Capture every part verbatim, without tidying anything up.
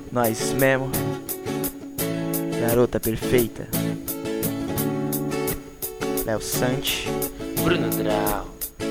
Nós mesmo, garota perfeita. Léo Sante, Bruno Drau.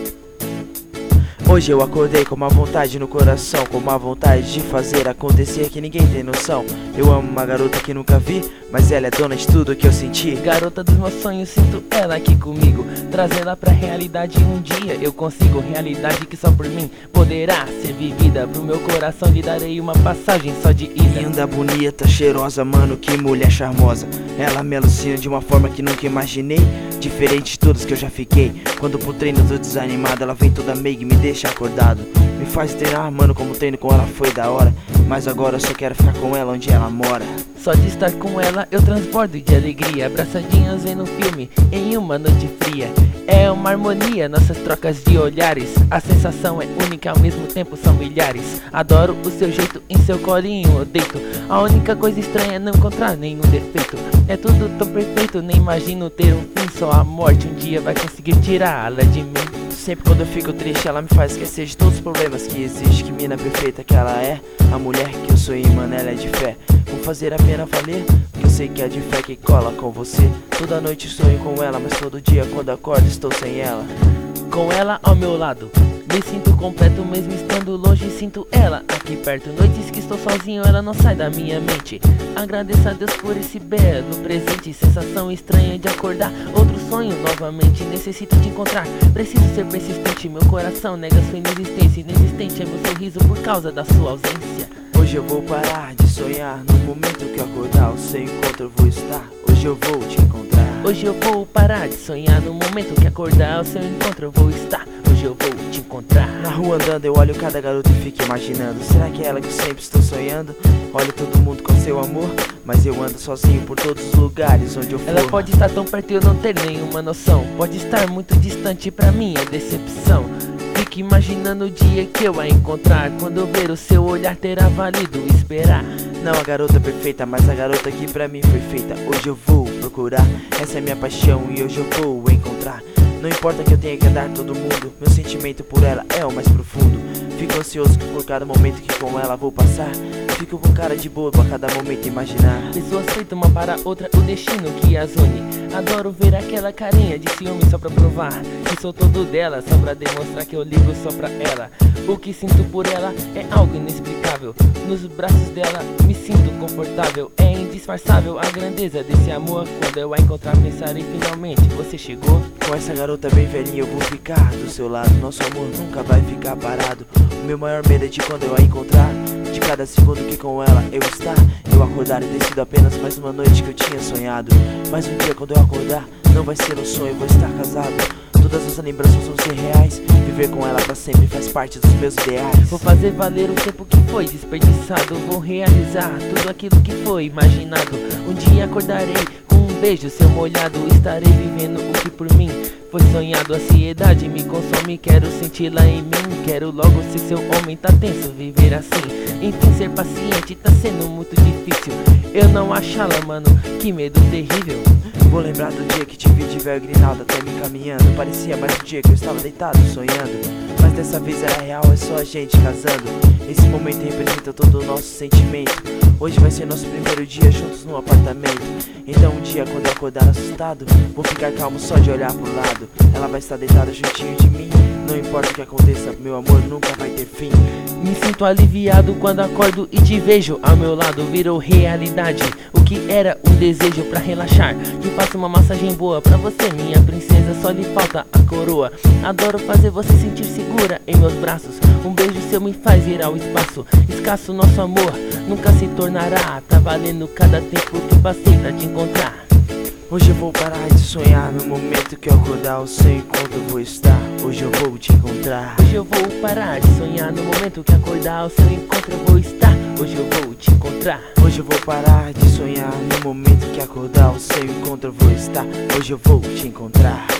Hoje eu acordei com uma vontade no coração, com uma vontade de fazer acontecer que ninguém tem noção. Eu amo uma garota que nunca vi, mas ela é dona de tudo que eu senti. Garota dos meus sonhos, sinto ela aqui comigo, trazê-la pra realidade um dia eu consigo. Realidade que só por mim poderá ser vivida. Pro meu coração lhe darei uma passagem só de ida. Linda, bonita, cheirosa, mano, que mulher charmosa. Ela me alucina de uma forma que nunca imaginei, diferente de todas que eu já fiquei. Quando pro treino tô desanimado, ela vem toda meiga e me deixa acordado. Me faz treinar, mano, como treino com ela foi da hora. Mas agora eu só quero ficar com ela onde ela mora. Só de estar com ela eu transbordo de alegria, abraçadinhos vendo filme em uma noite fria. É uma harmonia, nossas trocas de olhares. A sensação é única, ao mesmo tempo são milhares. Adoro o seu jeito, em seu colinho eu deito. A única coisa estranha é não encontrar nenhum defeito. É tudo tão perfeito, nem imagino ter um fim. Só a morte um dia vai conseguir tirá-la de mim. Sempre quando eu fico triste, ela me faz esquecer de todos os problemas que existe. Que mina perfeita que ela é, a mulher que eu sonhei, mano, ela é de fé. Vou fazer a pena valer, porque eu sei que é de fé que cola com você. Toda noite sonho com ela, mas todo dia quando acordo estou sem ela. Com ela ao meu lado, me sinto completo mesmo estando longe, sinto ela aqui perto. Noites que estou sozinho, ela não sai da minha mente. Agradeço a Deus por esse belo presente. Sensação estranha de acordar, outro sonho novamente. Necessito te encontrar, preciso ser persistente. Meu coração nega sua inexistência. Inexistente é meu sorriso por causa da sua ausência. Hoje eu vou parar de sonhar, no momento que eu acordar o seu encontro eu vou estar. Hoje eu vou te encontrar. Hoje eu vou parar de sonhar, no momento que acordar o seu encontro eu vou estar. Hoje eu vou te encontrar. Na rua andando eu olho cada garota e fico imaginando, será que é ela que eu sempre estou sonhando? Olho todo mundo com seu amor, mas eu ando sozinho por todos os lugares onde eu for. Ela pode estar tão perto e eu não ter nenhuma noção. Pode estar muito distante, pra mim é decepção. Fico imaginando o dia que eu a encontrar. Quando eu ver o seu olhar terá valido esperar. Não a garota perfeita, mas a garota que pra mim foi feita. Hoje eu vou procurar, essa é minha paixão e hoje eu vou encontrar. Não importa que eu tenha que andar todo mundo, meu sentimento por ela é o mais profundo. Fico ansioso por cada momento que com ela vou passar. Fico com cara de bobo a cada momento imaginar. Pessoas feitas uma para outra, o destino que as une. Adoro ver aquela carinha de ciúme só pra provar que sou todo dela, só pra demonstrar que eu ligo só pra ela. O que sinto por ela é algo inexplicável. Nos braços dela me sinto confortável. É indisfarçável a grandeza desse amor. Quando eu a encontrar pensarei finalmente você chegou. Com essa garota bem velhinha eu vou ficar do seu lado. Nosso amor nunca vai ficar parado. O meu maior medo é de quando eu a encontrar, de cada segundo que com ela eu estar, eu acordar e ter sido apenas mais uma noite que eu tinha sonhado. Mas um dia quando eu acordar, não vai ser um sonho, eu vou estar casado. Todas as lembranças vão ser reais. Viver com ela pra sempre faz parte dos meus ideais. Vou fazer valer o tempo que foi desperdiçado. Vou realizar tudo aquilo que foi imaginado. Um dia acordarei com um beijo seu molhado. Estarei vivendo o que por mim foi sonhado. A ansiedade me consome, quero senti-la em mim. Quero logo ser seu homem, tá tenso viver assim. Enfim, ser paciente tá sendo muito difícil. Eu não achá-la, mano, que medo terrível. Vou lembrar do dia que te vi de velho grinaldo até me caminhando. Parecia mais um dia que eu estava deitado sonhando, mas dessa vez era real, é só a gente casando. Esse momento representa todo o nosso sentimento. Hoje vai ser nosso primeiro dia juntos no apartamento. Então um dia quando eu acordar assustado, vou ficar calmo só de olhar pro lado. Ela vai estar deitada juntinho de mim. Não importa o que aconteça, meu amor nunca vai ter fim. Me sinto aliviado quando acordo e te vejo ao meu lado. Virou realidade o que era um desejo pra relaxar. Te faço uma massagem boa pra você, minha princesa, só lhe falta a coroa. Adoro fazer você sentir segura em meus braços. Um beijo seu me faz ir ao espaço. Escasso nosso amor nunca se tornará. Tá valendo cada tempo que passei pra te encontrar. Hoje eu vou parar de sonhar, no momento que eu acordar o seu encontro eu vou estar. Hoje eu vou te encontrar. Hoje eu vou parar de sonhar, no momento que acordar o seu encontro eu vou estar. Hoje eu vou te encontrar. Hoje eu vou parar de sonhar, no momento que acordar o seu encontro eu vou estar. Hoje eu vou te encontrar.